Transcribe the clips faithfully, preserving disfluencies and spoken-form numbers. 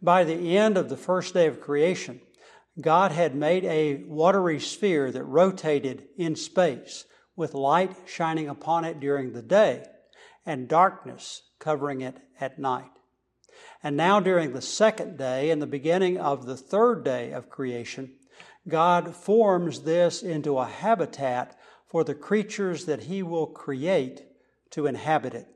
By the end of the first day of creation, God had made a watery sphere that rotated in space, with light shining upon it during the day and darkness covering it at night. And now during the second day and the beginning of the third day of creation, God forms this into a habitat for the creatures that He will create to inhabit it.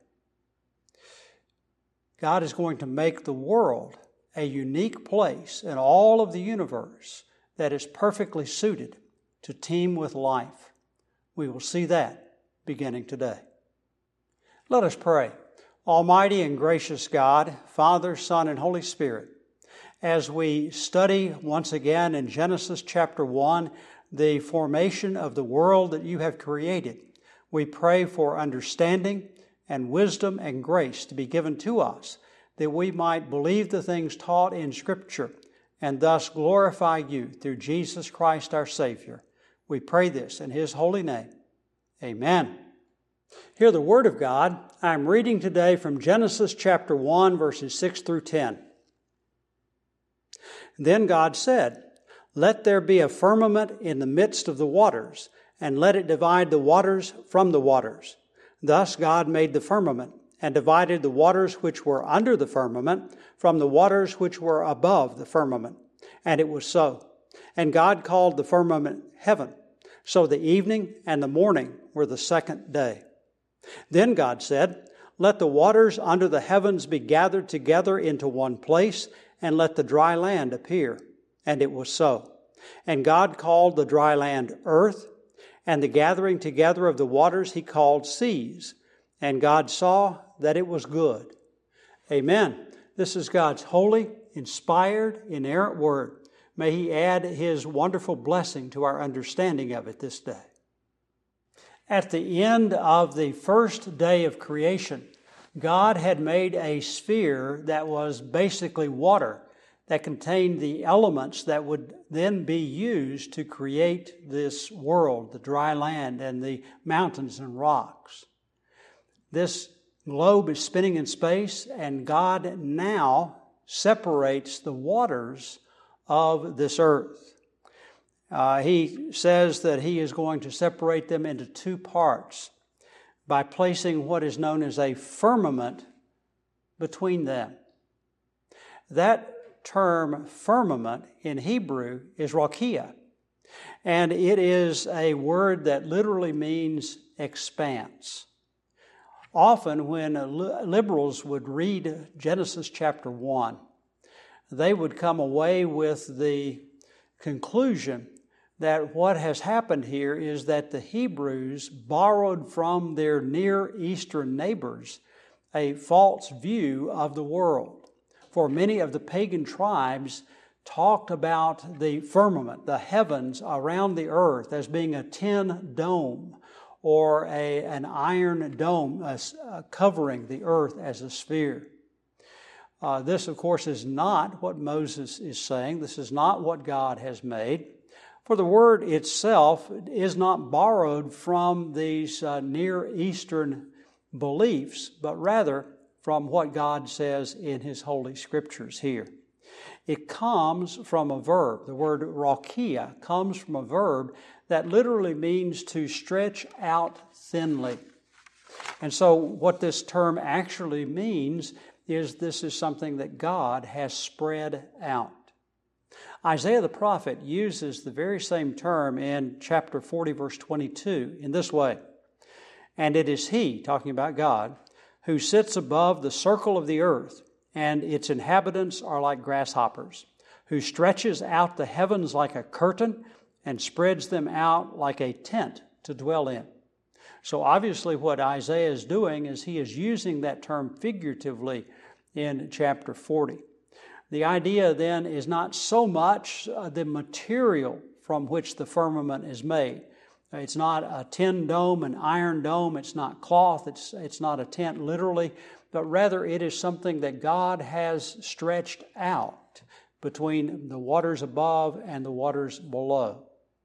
God is going to make the world a unique place in all of the universe that is perfectly suited to teem with life. We will see that beginning today. Let us pray. Almighty and gracious God, Father, Son, and Holy Spirit, as we study once again in Genesis chapter one the formation of the world that You have created, we pray for understanding and wisdom and grace to be given to us, that we might believe the things taught in Scripture and thus glorify You through Jesus Christ our Savior. We pray this in His holy name. Amen. Hear the Word of God. I'm reading today from Genesis chapter one, verses six through ten. Then God said, "Let there be a firmament in the midst of the waters, and let it divide the waters from the waters." Thus God made the firmament, and divided the waters which were under the firmament from the waters which were above the firmament. And it was so. And God called the firmament heaven. So the evening and the morning were the second day. Then God said, "Let the waters under the heavens be gathered together into one place, and let the dry land appear." And it was so. And God called the dry land earth, and the gathering together of the waters He called seas. And God saw that it was good. Amen. This is God's holy, inspired, inerrant Word. May He add His wonderful blessing to our understanding of it this day. At the end of the first day of creation, God had made a sphere that was basically water, that contained the elements that would then be used to create this world, the dry land and the mountains and rocks. This globe is spinning in space, and God now separates the waters of this earth. Uh, he says that He is going to separate them into two parts by placing what is known as a firmament between them. That term firmament in Hebrew is rakia, and it is a word that literally means expanse. Often when liberals would read Genesis chapter one, they would come away with the conclusion that what has happened here is that the Hebrews borrowed from their Near Eastern neighbors a false view of the world. For many of the pagan tribes talked about the firmament, the heavens around the earth, as being a tin dome or a, an iron dome uh, uh, covering the earth as a sphere. Uh, this, of course, is not what Moses is saying. This is not what God has made. For the word itself is not borrowed from these uh, Near Eastern beliefs, but rather from what God says in His Holy Scriptures here. It comes from a verb. The word rakia comes from a verb that literally means to stretch out thinly. And so what this term actually means is this is something that God has spread out. Isaiah the prophet uses the very same term in chapter forty, verse twenty-two, in this way. "And it is He," talking about God, "who sits above the circle of the earth, and its inhabitants are like grasshoppers, who stretches out the heavens like a curtain and spreads them out like a tent to dwell in." So obviously what Isaiah is doing is he is using that term figuratively in chapter forty. The idea then is not so much uh, the material from which the firmament is made. It's not a tin dome, an iron dome. It's not cloth. It's, it's not a tent literally, but rather it is something that God has stretched out between the waters above and the waters below.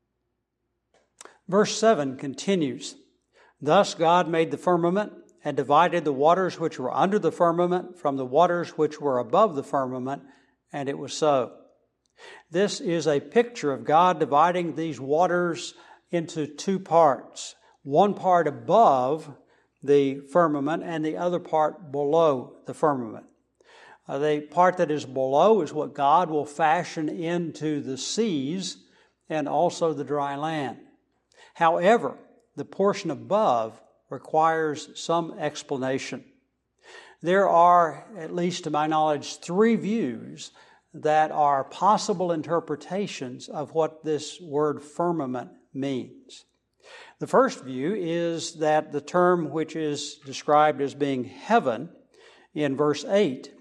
Verse seven continues, "Thus God made the firmament and divided the waters which were under the firmament from the waters which were above the firmament, And it was so. This is a picture of God dividing these waters into two parts. One part above the firmament and the other part below the firmament. Uh, the part that is below is what God will fashion into the seas and also the dry land. However, the portion above requires some explanation. There are, at least to my knowledge, three views that are possible interpretations of what this word firmament means. The first view is that the term which is described as being heaven in verse eight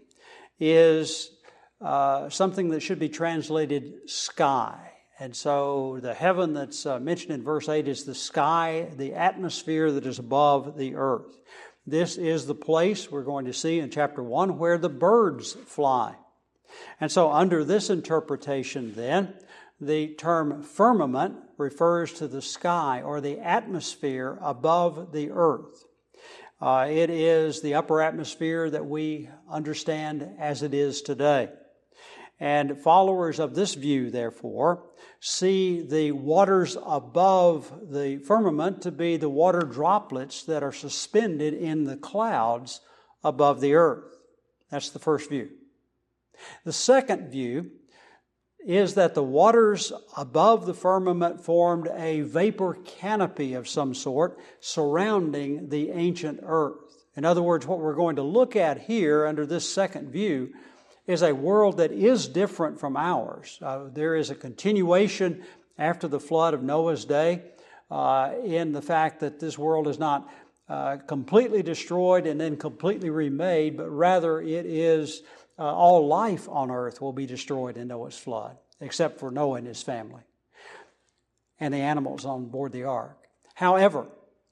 is uh, something that should be translated sky. And so the heaven that's uh, mentioned in verse eight is the sky, the atmosphere that is above the earth. This is the place we're going to see in chapter one where the birds fly. And so under this interpretation then, the term firmament refers to the sky or the atmosphere above the earth. Uh, it is the upper atmosphere that we understand as it is today. And followers of this view, therefore, see the waters above the firmament to be the water droplets that are suspended in the clouds above the earth. That's the first view. The second view is that the waters above the firmament formed a vapor canopy of some sort surrounding the ancient earth. In other words, what we're going to look at here under this second view is a world that is different from ours. Uh, there is a continuation after the flood of Noah's day uh, in the fact that this world is not uh, completely destroyed and then completely remade, but rather it is uh, all life on earth will be destroyed in Noah's flood, except for Noah and his family and the animals on board the ark. However,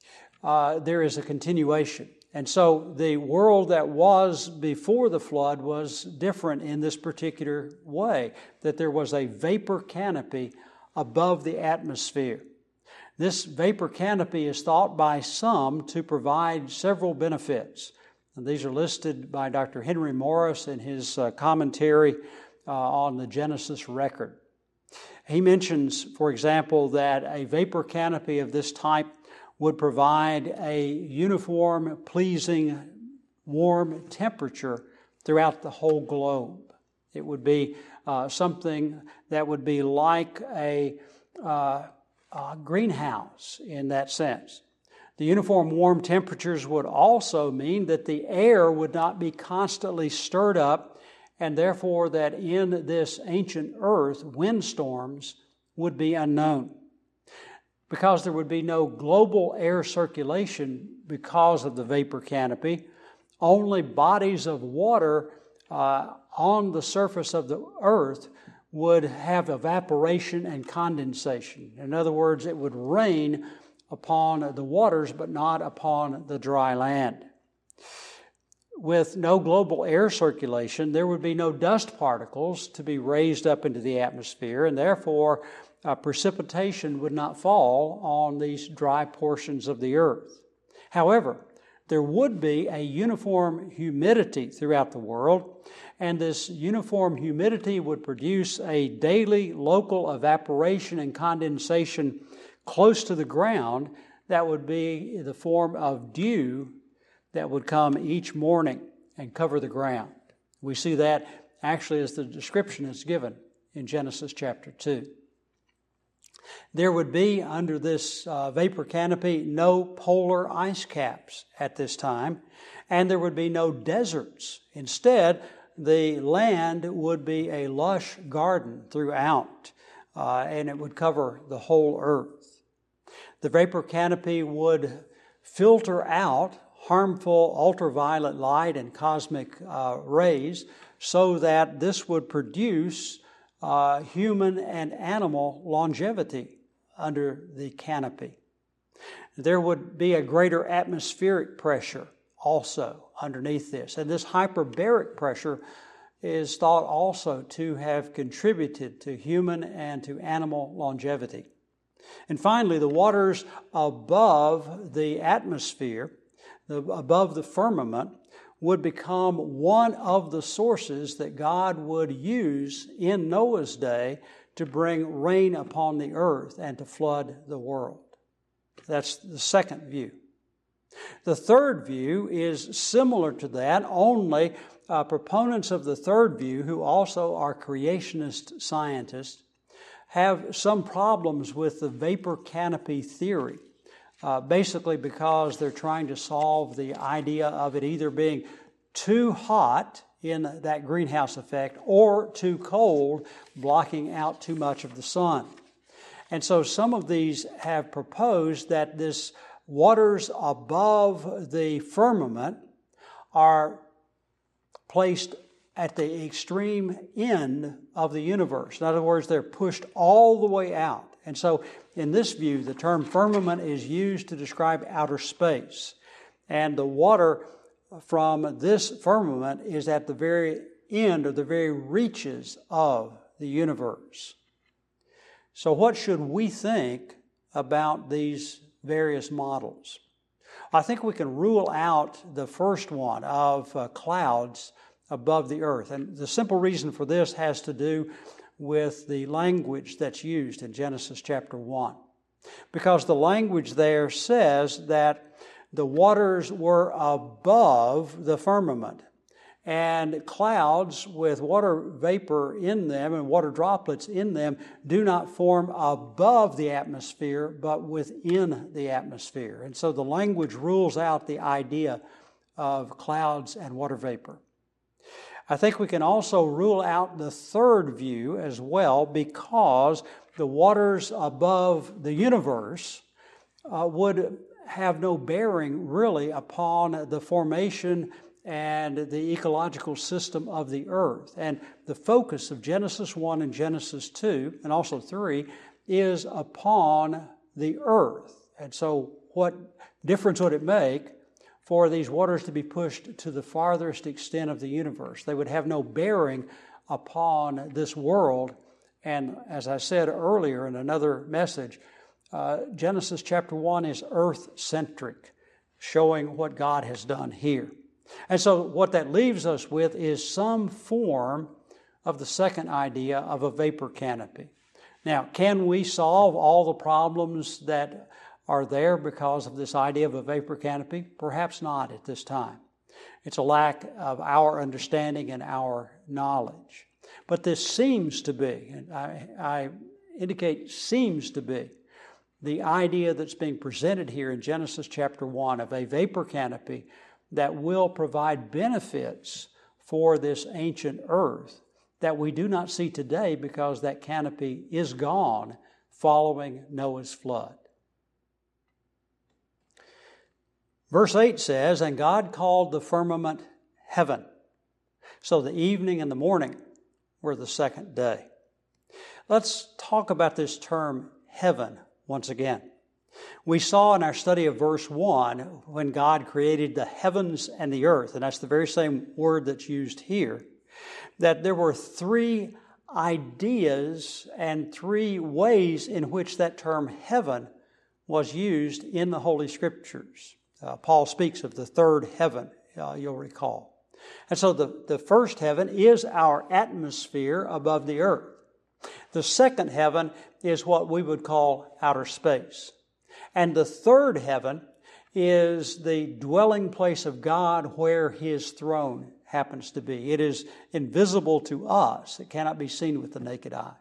uh, there is a continuation. And so the world that was before the flood was different in this particular way, that there was a vapor canopy above the atmosphere. This vapor canopy is thought by some to provide several benefits. And these are listed by Doctor Henry Morris in his uh, commentary uh, on the Genesis record. He mentions, for example, that a vapor canopy of this type would provide a uniform, pleasing, warm temperature throughout the whole globe. It would be uh, something that would be like a, uh, a greenhouse in that sense. The uniform warm temperatures would also mean that the air would not be constantly stirred up, and therefore that in this ancient earth, windstorms would be unknown. Because there would be no global air circulation because of the vapor canopy, only bodies of water uh, on the surface of the earth would have evaporation and condensation. In other words, it would rain upon the waters, but not upon the dry land. With no global air circulation, there would be no dust particles to be raised up into the atmosphere, and therefore uh, precipitation would not fall on these dry portions of the earth. However, there would be a uniform humidity throughout the world, and this uniform humidity would produce a daily local evaporation and condensation close to the ground that would be the form of dew that would come each morning and cover the ground. We see that actually as the description is given in Genesis chapter two. There would be, under this uh, vapor canopy, no polar ice caps at this time, and there would be no deserts. Instead, the land would be a lush garden throughout, uh, and it would cover the whole earth. The vapor canopy would filter out harmful ultraviolet light and cosmic uh, rays so that this would produce uh, human and animal longevity under the canopy. There would be a greater atmospheric pressure also underneath this, and this hyperbaric pressure is thought also to have contributed to human and to animal longevity. And finally, the waters above the atmosphere, the, above the firmament, would become one of the sources that God would use in Noah's day to bring rain upon the earth and to flood the world. That's the second view. The third view is similar to that, only uh, proponents of the third view, who also are creationist scientists, have some problems with the vapor canopy theory, uh, basically because they're trying to solve the idea of it either being too hot in that greenhouse effect or too cold, blocking out too much of the sun. And so some of these have proposed that this waters above the firmament are placed at the extreme end of the universe. In other words, they're pushed all the way out. And so in this view, the term firmament is used to describe outer space. And the water from this firmament is at the very end or the very reaches of the universe. So what should we think about these various models? I think we can rule out the first one of uh, clouds above the earth. And the simple reason for this has to do with the language that's used in Genesis chapter one. Because the language there says that the waters were above the firmament. And clouds with water vapor in them and water droplets in them do not form above the atmosphere, but within the atmosphere. And so the language rules out the idea of clouds and water vapor. I think we can also rule out the third view as well, because the waters above the universe uh, would have no bearing really upon the formation and the ecological system of the earth. And the focus of Genesis one and Genesis two, and also three, is upon the earth. And so what difference would it make for these waters to be pushed to the farthest extent of the universe? They would have no bearing upon this world. And as I said earlier in another message, uh, Genesis chapter one is earth-centric, showing what God has done here. And so what that leaves us with is some form of the second idea of a vapor canopy. Now, can we solve all the problems that are there because of this idea of a vapor canopy? Perhaps not at this time. It's a lack of our understanding and our knowledge. But this seems to be, and I, I indicate seems to be, the idea that's being presented here in Genesis chapter one of a vapor canopy that will provide benefits for this ancient earth that we do not see today because that canopy is gone following Noah's flood. Verse eight says, "And God called the firmament heaven. So the evening and the morning were the second day." Let's talk about this term heaven once again. We saw in our study of verse one, when God created the heavens and the earth, and that's the very same word that's used here, that there were three ideas and three ways in which that term heaven was used in the Holy Scriptures. Uh, Paul speaks of the third heaven, uh, you'll recall. And so the, the first heaven is our atmosphere above the earth. The second heaven is what we would call outer space. And the third heaven is the dwelling place of God where His throne happens to be. It is invisible to us. It cannot be seen with the naked eye.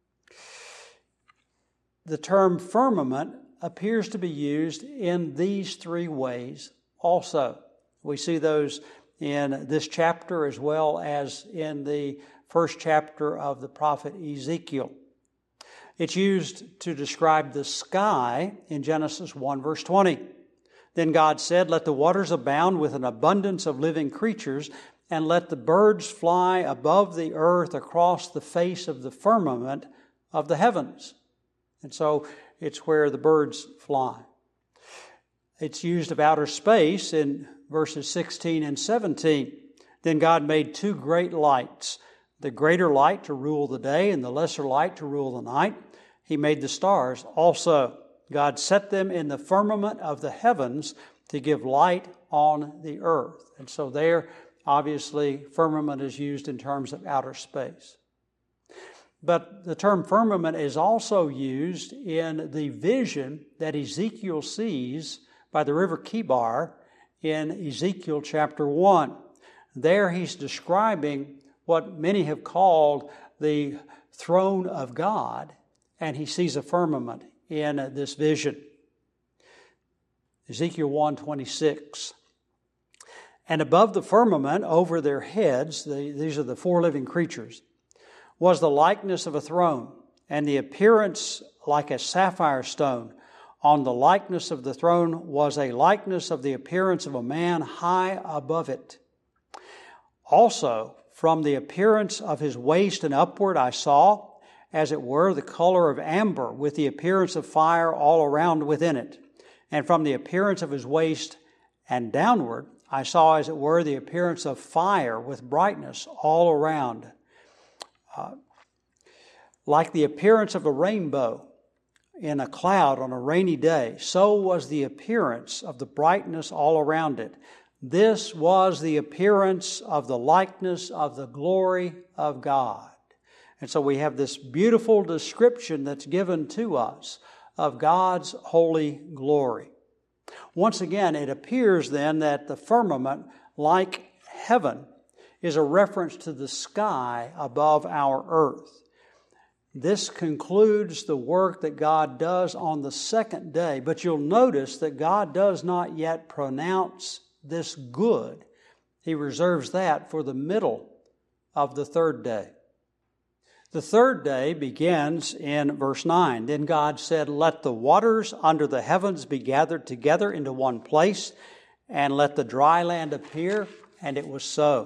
The term firmament appears to be used in these three ways also. We see those in this chapter as well as in the first chapter of the prophet Ezekiel. It's used to describe the sky in Genesis one verse twenty. "Then God said, Let the waters abound with an abundance of living creatures, and let the birds fly above the earth across the face of the firmament of the heavens." And so it's where the birds fly. It's used of outer space in verses sixteen and seventeen. "Then God made two great lights, the greater light to rule the day and the lesser light to rule the night. He made the stars also. God set them in the firmament of the heavens to give light on the earth. And so there, obviously, firmament is used in terms of outer space. But the term firmament is also used in the vision that Ezekiel sees by the river Kibar in Ezekiel chapter one. There he's describing what many have called the throne of God, and he sees a firmament in this vision. Ezekiel one twenty-six. And above the firmament, over their heads, the, these are the four living creatures, was the likeness of a throne, and the appearance like a sapphire stone. On the likeness of the throne was a likeness of the appearance of a man high above it. Also, from the appearance of his waist and upward, I saw, as it were, the color of amber, with the appearance of fire all around within it. And from the appearance of his waist and downward, I saw, as it were, the appearance of fire with brightness all around. Uh, like the appearance of a rainbow in a cloud on a rainy day, so was the appearance of the brightness all around it. This was the appearance of the likeness of the glory of God. And so we have this beautiful description that's given to us of God's holy glory. Once again, it appears then that the firmament, like heaven, is a reference to the sky above our earth. This concludes the work that God does on the second day. But you'll notice that God does not yet pronounce this good. He reserves that for the middle of the third day. The third day begins in verse nine. Then God said, "Let the waters under the heavens be gathered together into one place, and let the dry land appear." And it was so.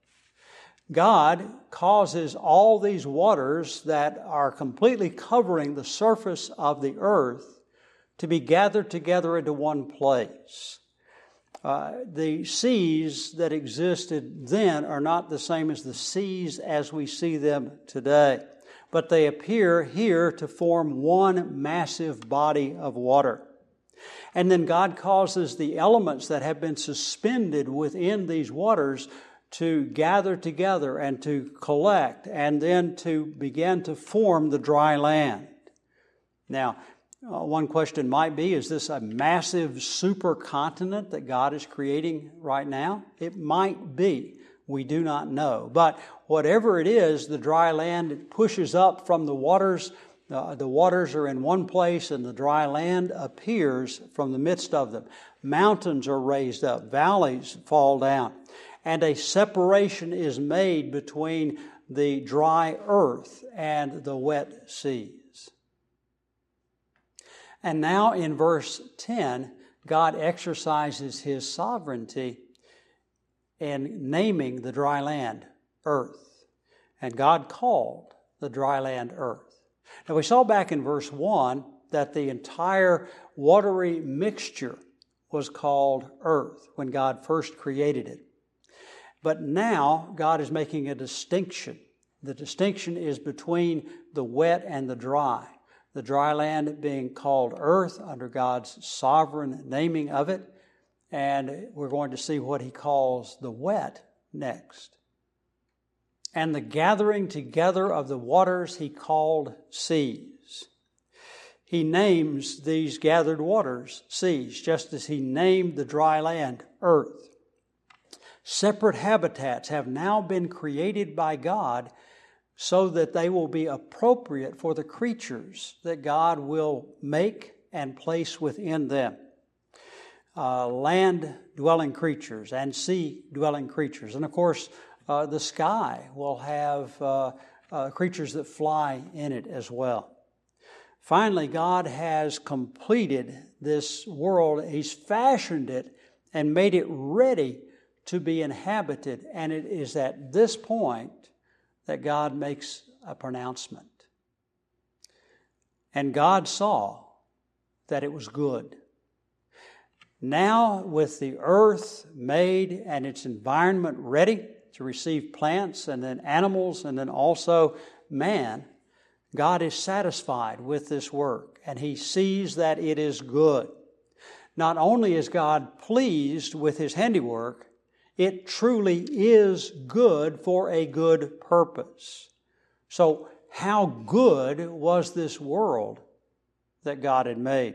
God causes all these waters that are completely covering the surface of the earth to be gathered together into one place. Uh, the seas that existed then are not the same as the seas as we see them today, but they appear here to form one massive body of water. And then God causes the elements that have been suspended within these waters to gather together and to collect and then to begin to form the dry land. Now, Uh, one question might be, is this a massive supercontinent that God is creating right now? It might be. We do not know. But whatever it is, the dry land pushes up from the waters. Uh, the waters are in one place and the dry land appears from the midst of them. Mountains are raised up. Valleys fall down. And a separation is made between the dry earth and the wet sea. And now in verse ten, God exercises His sovereignty in naming the dry land earth. And God called the dry land earth. Now we saw back in verse one that the entire watery mixture was called earth when God first created it. But now God is making a distinction. The distinction is between the wet and the dry. The dry land being called earth under God's sovereign naming of it. And we're going to see what He calls the wet next. And the gathering together of the waters He called seas. He names these gathered waters seas, just as He named the dry land earth. Separate habitats have now been created by God so that they will be appropriate for the creatures that God will make and place within them. Uh, land-dwelling creatures and sea-dwelling creatures. And of course, uh, the sky will have uh, uh, creatures that fly in it as well. Finally, God has completed this world. He's fashioned it and made it ready to be inhabited. And it is at this point that God makes a pronouncement. And God saw that it was good. Now, with the earth made and its environment ready to receive plants and then animals and then also man, God is satisfied with this work and He sees that it is good. Not only is God pleased with His handiwork, it truly is good for a good purpose. So, how good was this world that God had made?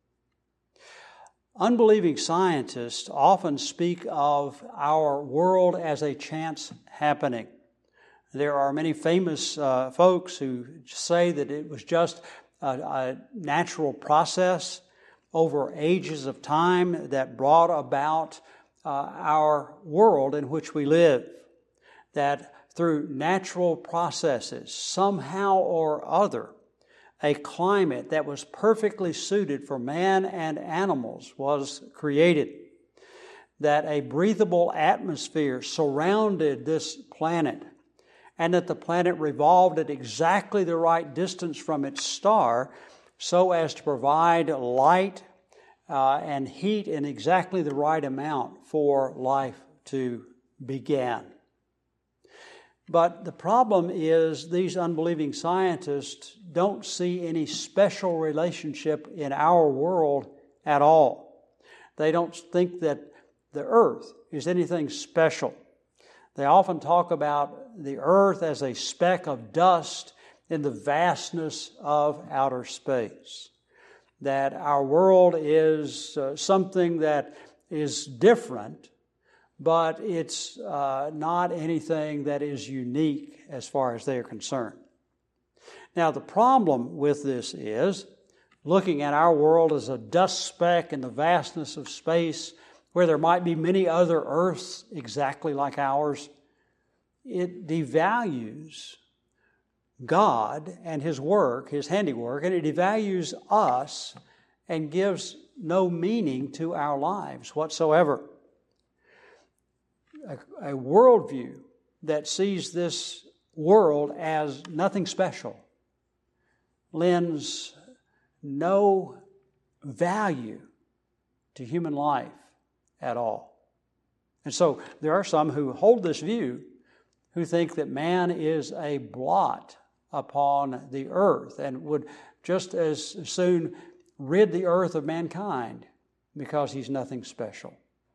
Unbelieving scientists often speak of our world as a chance happening. There are many famous uh, folks who say that it was just a, a natural process over ages of time that brought about uh, our world in which we live. That through natural processes, somehow or other, a climate that was perfectly suited for man and animals was created. That a breathable atmosphere surrounded this planet, and that the planet revolved at exactly the right distance from its star so as to provide light uh, and heat in exactly the right amount for life to begin. But the problem is these unbelieving scientists don't see any special relationship in our world at all. They don't think that the earth is anything special. They often talk about the earth as a speck of dust in the vastness of outer space. That our world is uh, something that is different, but it's uh, not anything that is unique as far as they are concerned. Now, the problem with this is looking at our world as a dust speck in the vastness of space, where there might be many other earths exactly like ours, it devalues God and His work, His handiwork, and it devalues us and gives no meaning to our lives whatsoever. A, a worldview that sees this world as nothing special lends no value to human life at all. And so there are some who hold this view who think that man is a blot upon the earth and would just as soon rid the earth of mankind because he's nothing special.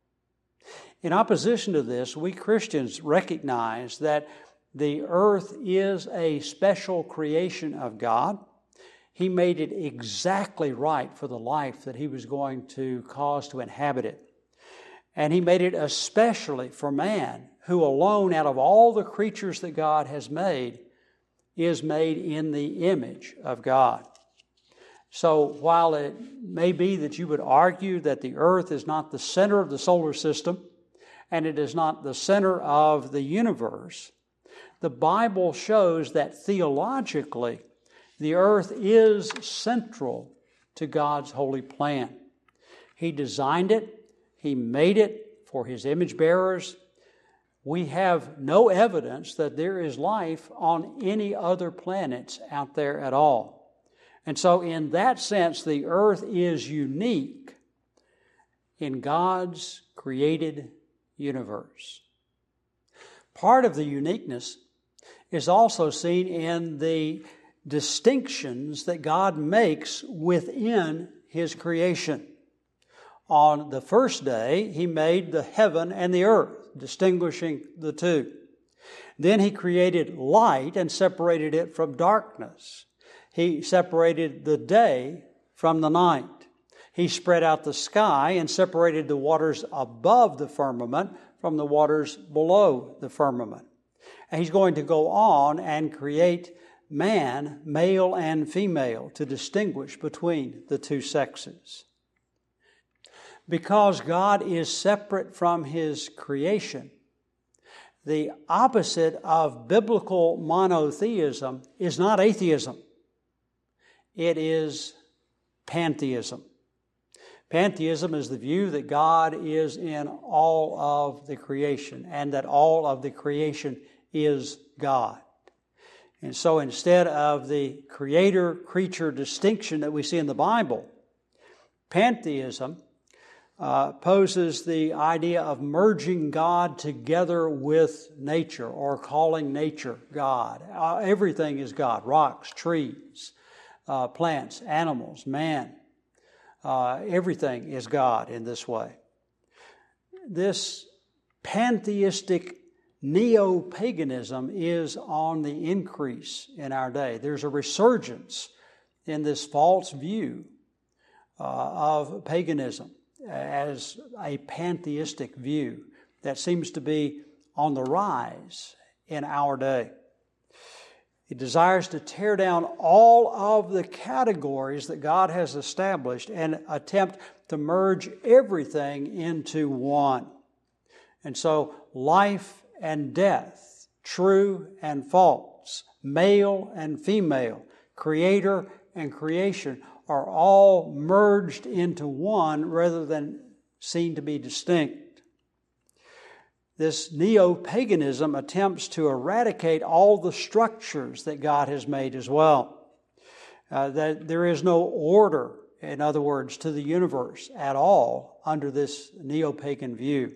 In opposition to this, we Christians recognize that the earth is a special creation of God. He made it exactly right for the life that He was going to cause to inhabit it. And He made it especially for man, who alone out of all the creatures that God has made is made in the image of God. So while it may be that you would argue that the earth is not the center of the solar system, and it is not the center of the universe, the Bible shows that theologically, the earth is central to God's holy plan. He designed it. He made it for His image bearers. We have no evidence that there is life on any other planets out there at all. And so in that sense, the earth is unique in God's created universe. Part of the uniqueness is also seen in the distinctions that God makes within His creation. On the first day, He made the heaven and the earth, distinguishing the two. Then He created light and separated it from darkness. He separated the day from the night. He spread out the sky and separated the waters above the firmament from the waters below the firmament. And He's going to go on and create man, male and female, to distinguish between the two sexes. Because God is separate from His creation, the opposite of biblical monotheism is not atheism. It is pantheism. Pantheism is the view that God is in all of the creation and that all of the creation is God. And so instead of the creator-creature distinction that we see in the Bible, pantheism uh, poses the idea of merging God together with nature or calling nature God. Uh, everything is God: rocks, trees, uh, plants, animals, man. Uh, everything is God in this way. This pantheistic neo-paganism is on the increase in our day. There's a resurgence in this false view uh, of paganism as a pantheistic view that seems to be on the rise in our day. It desires to tear down all of the categories that God has established and attempt to merge everything into one. And so life and death, true and false, male and female, creator and creation are all merged into one rather than seen to be distinct. This neo-paganism attempts to eradicate all the structures that God has made as well. Uh, that there is no order, in other words, to the universe at all under this neo-pagan view.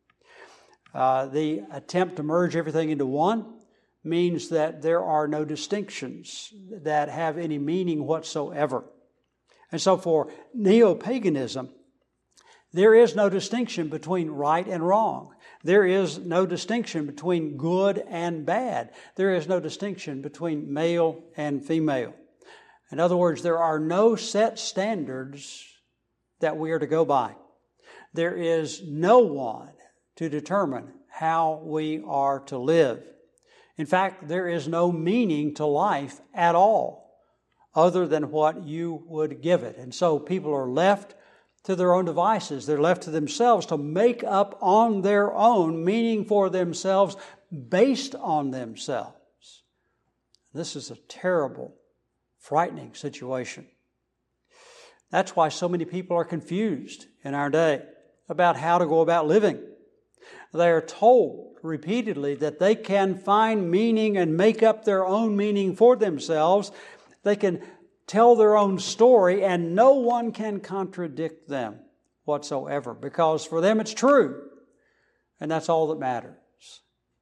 Uh, the attempt to merge everything into one means that there are no distinctions that have any meaning whatsoever. And so for neo-paganism, there is no distinction between right and wrong. There is no distinction between good and bad. There is no distinction between male and female. In other words, there are no set standards that we are to go by. There is no one to determine how we are to live. In fact, there is no meaning to life at all other than what you would give it. And so people are left to their own devices. They're left to themselves to make up on their own meaning for themselves based on themselves. This is a terrible, frightening situation. That's why so many people are confused in our day about how to go about living. They are told repeatedly that they can find meaning and make up their own meaning for themselves. They can tell their own story, and no one can contradict them whatsoever, because for them it's true, and that's all that matters.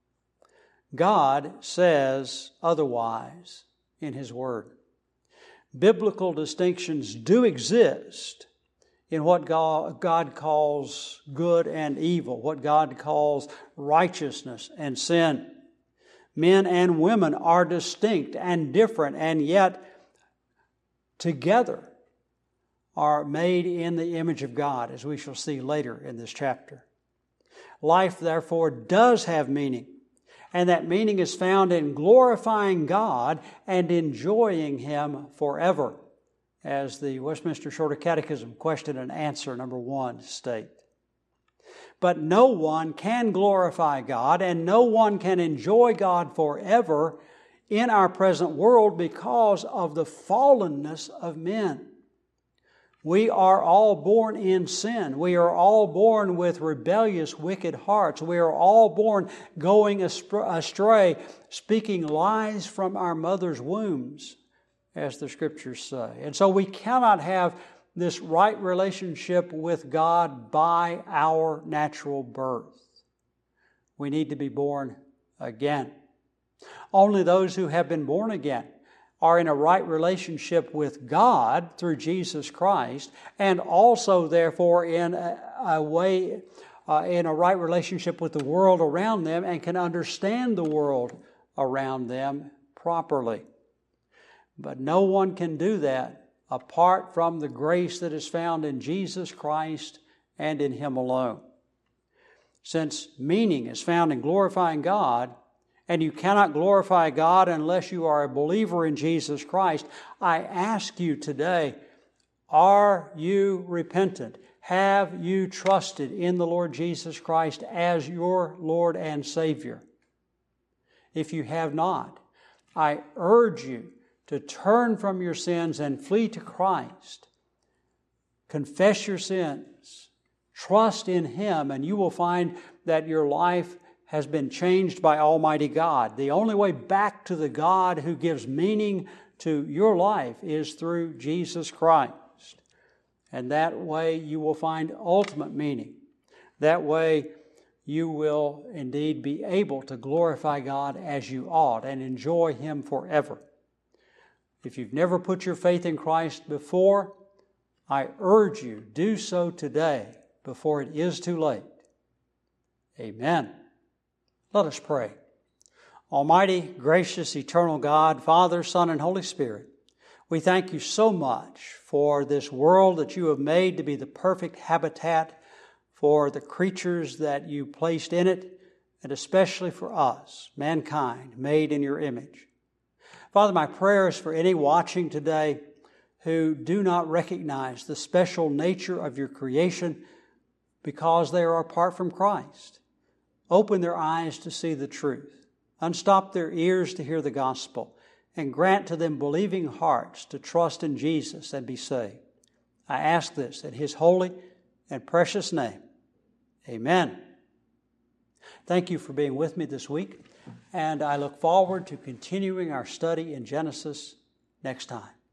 God says otherwise in His Word. Biblical distinctions do exist in what God, God calls good and evil, what God calls righteousness and sin. Men and women are distinct and different, and yet together are made in the image of God, as we shall see later in this chapter. Life, therefore, does have meaning, and that meaning is found in glorifying God and enjoying Him forever, as the Westminster Shorter Catechism question and answer number one state. But no one can glorify God, and no one can enjoy God forever in our present world because of the fallenness of men. We are all born in sin. We are all born with rebellious, wicked hearts. We are all born going astray, speaking lies from our mother's wombs, as the Scriptures say. And so we cannot have this right relationship with God by our natural birth. We need to be born again. Only those who have been born again are in a right relationship with God through Jesus Christ, and also, therefore, in a, a way, uh, in a right relationship with the world around them, and can understand the world around them properly. But no one can do that apart from the grace that is found in Jesus Christ and in Him alone. Since meaning is found in glorifying God, and you cannot glorify God unless you are a believer in Jesus Christ, I ask you today, are you repentant? Have you trusted in the Lord Jesus Christ as your Lord and Savior? If you have not, I urge you to turn from your sins and flee to Christ. Confess your sins. Trust in Him, and you will find that your life has been changed by Almighty God. The only way back to the God who gives meaning to your life is through Jesus Christ. And that way you will find ultimate meaning. That way you will indeed be able to glorify God as you ought and enjoy Him forever. If you've never put your faith in Christ before, I urge you, do so today before it is too late. Amen. Let us pray. Almighty, gracious, eternal God, Father, Son, and Holy Spirit, we thank you so much for this world that you have made to be the perfect habitat for the creatures that you placed in it, and especially for us, mankind, made in your image. Father, my prayer is for any watching today who do not recognize the special nature of your creation because they are apart from Christ. Open their eyes to see the truth. Unstop their ears to hear the gospel, and grant to them believing hearts to trust in Jesus and be saved. I ask this in His holy and precious name. Amen. Thank you for being with me this week, and I look forward to continuing our study in Genesis next time.